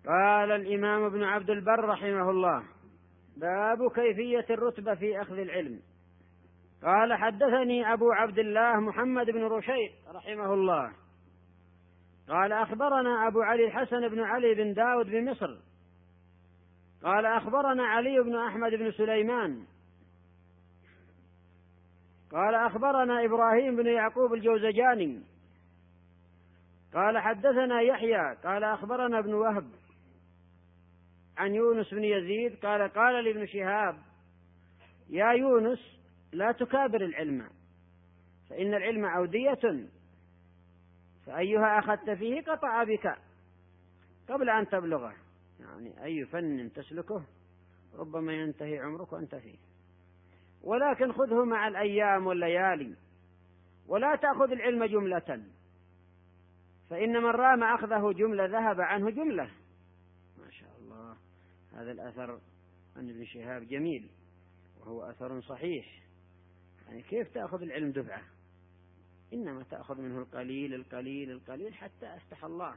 قال الإمام ابن عبد البر رحمه الله: باب كيفية الرتبة في أخذ العلم. قال: حدثني أبو عبد الله محمد بن رشيد رحمه الله قال: أخبرنا أبو علي الحسن بن علي بن داود بمصر قال: أخبرنا علي بن أحمد بن سليمان قال: أخبرنا إبراهيم بن يعقوب الجوزجاني قال: حدثنا يحيى قال: أخبرنا ابن وهب عن يونس بن يزيد قال: قال لابن شهاب: يا يونس، لا تكابر العلم، فإن العلم أودية، فأيها أخذت فيه قطع بك قبل أن تبلغه. يعني أي فن تسلكه ربما ينتهي عمرك وأنت فيه، ولكن خذه مع الأيام والليالي، ولا تأخذ العلم جملة، فإن من رام أخذه جملة ذهب عنه جملة. ما شاء الله، هذا الأثر عن ابن شهاب جميل، وهو أثر صحيح. يعني كيف تأخذ العلم دفعة؟ إنما تأخذ منه القليل القليل القليل حتى أفتح الله.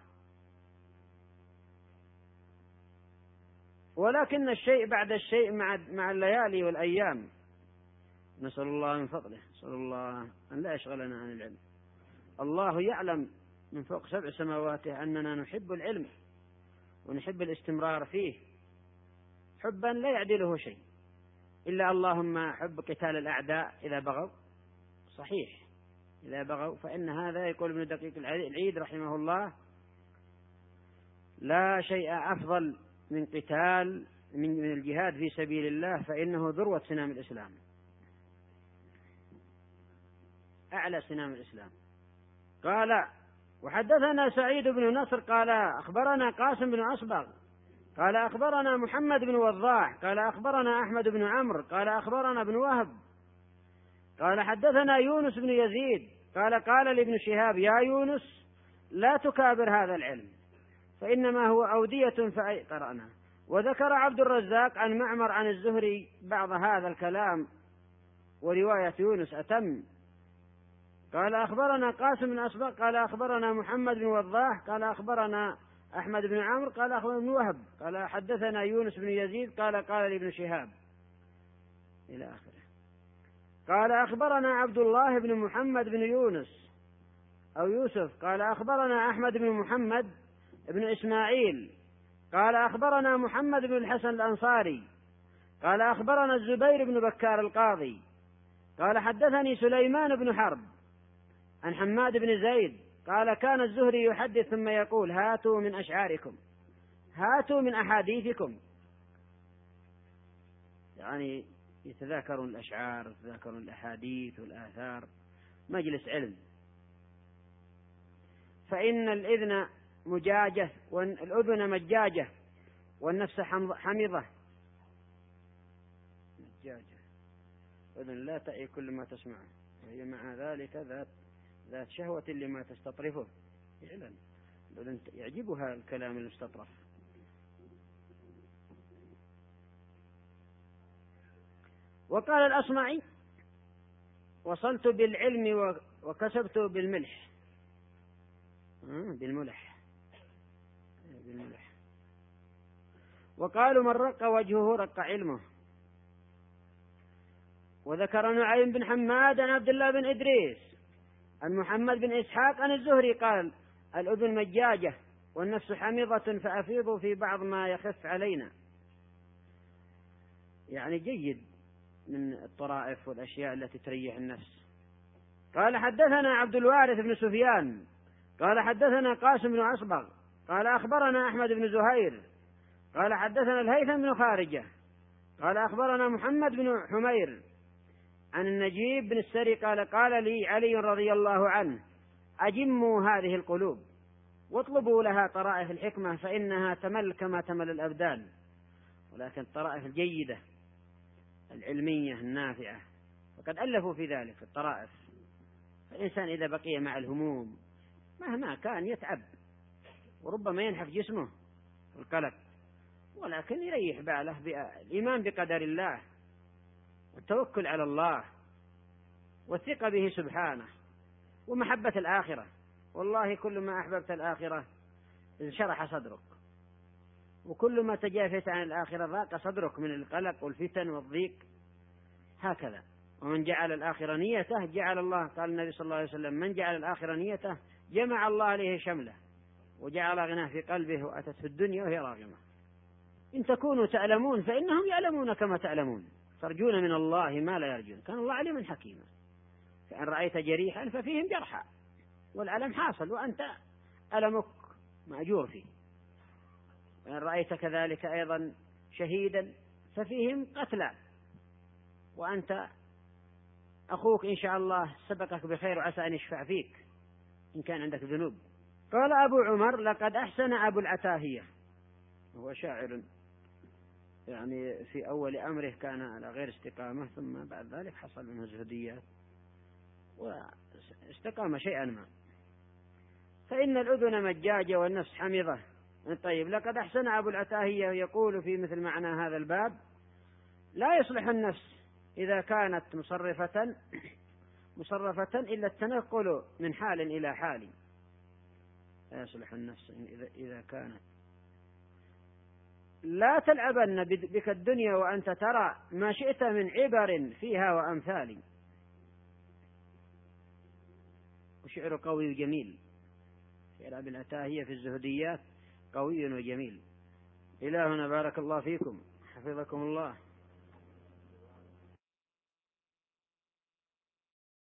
ولكن الشيء بعد الشيء مع الليالي والأيام. نسأل الله من فضله، نسأل الله أن لا يشغلنا عن العلم. الله يعلم من فوق 7 سماواته أننا نحب العلم ونحب الاستمرار فيه حبا لا يعدله شيء، إلا اللهم حب قتال الأعداء إذا بغوا. صحيح، إذا بغوا، فإن هذا يقول ابن دقيق العيد رحمه الله: لا شيء أفضل من قتال من الجهاد في سبيل الله، فإنه ذروة سنام الإسلام، أعلى سنام الإسلام. قال: وحدثنا سعيد بن نصر قال: أخبرنا قاسم بن أصبغ قال: أخبرنا محمد بن وضاح قال: أخبرنا أحمد بن عمرو قال: أخبرنا ابن وهب قال: حدثنا يونس بن يزيد قال: قال لابن شهاب: يا يونس، لا تكابر هذا العلم، فإنما هو أودية. قرأنا. وذكر عبد الرزاق عن معمر عن الزهري بعض هذا الكلام، ورواية يونس أتم. قال: أخبرنا قاسم بن أصبغ قال: أخبرنا محمد بن وضاح قال: أخبرنا أحمد بن عمرو قال: أخبرنا ابن وهب قال: حدثنا يونس بن يزيد قال: قال لابن شهاب، إلى آخره. قال: أخبرنا عبد الله بن محمد بن يونس أو يوسف قال: أخبرنا أحمد بن محمد بن إسماعيل قال: أخبرنا محمد بن الحسن الأنصاري قال: أخبرنا الزبير بن بكار القاضي قال: حدثني سليمان بن حرب عن حماد بن زيد قال: كان الزهري يحدث ثم يقول: هاتوا من أشعاركم، هاتوا من أحاديثكم. يعني يتذاكرون الأشعار، يتذاكرون الأحاديث والآثار، مجلس علم. فإن الإذن مجاجة والأذن مجاجة والنفس حمضة. مجاجة، أذن لا تعي كل ما تسمعه، وهي مع ذلك ذات شهوة لما تستطرفه. فعلا الأذن يعجبها الكلام المستطرف. وقال الأصمعي: وصلت بالعلم وكسبت بالملح. بالملح. وقالوا: من رق وجهه رق علمه. وذكر نعيم بن حماد عن عبد الله بن إدريس عن محمد بن إسحاق عن الزهري قال: الأذن مجاجة والنفس حمضة، فأفيضوا في بعض ما يخف علينا. يعني جيد من الطرائف والأشياء التي تريح النفس. قال: حدثنا عبد الوارث بن سفيان قال: حدثنا قاسم بن أصبغ قال: أخبرنا أحمد بن زهير قال: حدثنا الهيثم بن خارجة قال: أخبرنا محمد بن حمير عن النجيب بن السري قال: قال لي علي رضي الله عنه: أجموا هذه القلوب واطلبوا لها طرائف الحكمة، فإنها تمل كما تمل الأبدان، ولكن الطرائف الجيدة العلمية النافعة، وقد ألفوا في ذلك الطرائف. فالإنسان إذا بقي مع الهموم مهما كان يتعب، وربما ينحف جسمه والقلق، ولكن يريح باله بالإيمان بقدر الله والتوكل على الله والثقة به سبحانه ومحبة الآخرة. والله كل ما أحببت الآخرة انشرح صدرك، وكل ما تجافيت عن الآخرة ضاق صدرك من القلق والفتن والضيق. هكذا. ومن جعل الآخرة نيته جعل الله، قال النبي صلى الله عليه وسلم: من جعل الآخرة نيته جمع الله عليه شمله وجعل غناه في قلبه وأتت في الدنيا وهي راغمة. إن تكونوا تعلمون فإنهم يعلمون كما تعلمون، ترجون من الله ما لا يرجون، كان الله عليما حكيما. فإن رأيت جريحا ففيهم جرحا، والألم حاصل وأنت ألمك مأجور فيه. وإن رأيت كذلك أيضا شهيدا ففيهم قتلى، وأنت أخوك إن شاء الله سبقك بخير وعسى أن يشفع فيك إن كان عندك ذنوب. قال أبو عمر: لقد أحسن أبو العتاهية، وهو شاعر يعني في أول أمره كان على غير استقامة، ثم بعد ذلك حصل منه زهديات واستقام شيئا ما. فإن الأذن مجاجة والنفس حمضة. طيب، لقد أحسن أبو العتاهية يقول في مثل معنى هذا الباب: لا يصلح النفس إذا كانت مصرفة إلا التنقل من حال إلى حال. لا يصلح النفس إذا كانت. لا تلعبن بك الدنيا وأنت ترى ما شئت من عبر فيها وأمثال. وشعر قوي وجميل. شعر أبي العتاهية في الزهديات قوي وجميل. إلهنا بارك الله فيكم، حفظكم الله.